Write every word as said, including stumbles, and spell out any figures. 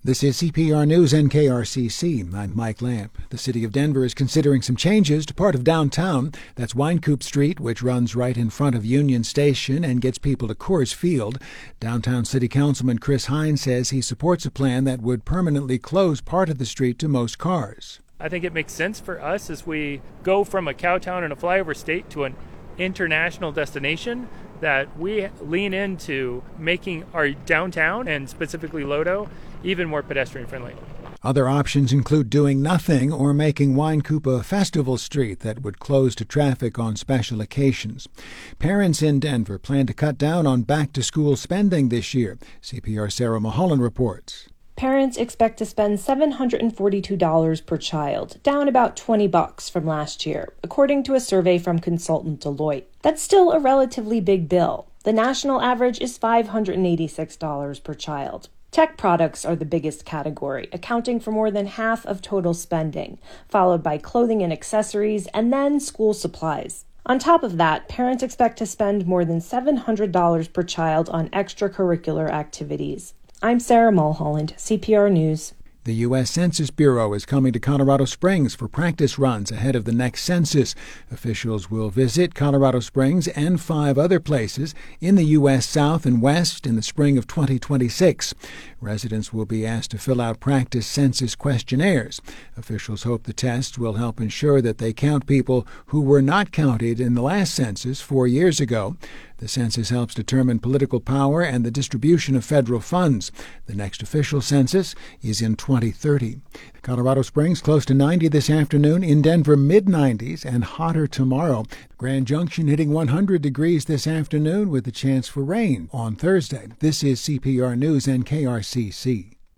This is C P R News and K R C C. I'm Mike Lamp. The city of Denver is considering some changes to part of downtown. That's Wynkoop Street, which runs right in front of Union Station and gets people to Coors Field. Downtown City Councilman Chris Hines says he supports a plan that would permanently close part of the street to most cars. I think it makes sense for us as we go from a cow town and a flyover state to an international destination that we lean into making our downtown, and specifically Lodo, even more pedestrian friendly. Other options include doing nothing or making Wynkoop a festival street that would close to traffic on special occasions. Parents in Denver plan to cut down on back-to-school spending this year. C P R Sarah Mulholland reports. Parents expect to spend seven hundred forty-two dollars per child, down about twenty bucks from last year, according to a survey from consultant Deloitte. That's still a relatively big bill. The national average is five hundred eighty-six dollars per child. Tech products are the biggest category, accounting for more than half of total spending, followed by clothing and accessories, and then school supplies. On top of that, parents expect to spend more than seven hundred dollars per child on extracurricular activities. I'm Sarah Mulholland, C P R News. The U S Census Bureau is coming to Colorado Springs for practice runs ahead of the next census. Officials will visit Colorado Springs and five other places in the U S South and West in the spring of twenty twenty-six. Residents will be asked to fill out practice census questionnaires. Officials hope the tests will help ensure that they count people who were not counted in the last census four years ago. The census helps determine political power and the distribution of federal funds. The next official census is in twenty thirty. Colorado Springs close to ninety this afternoon. In Denver, mid nineties and hotter tomorrow. Grand Junction hitting one hundred degrees this afternoon with a chance for rain on Thursday. This is C P R News and K R C C.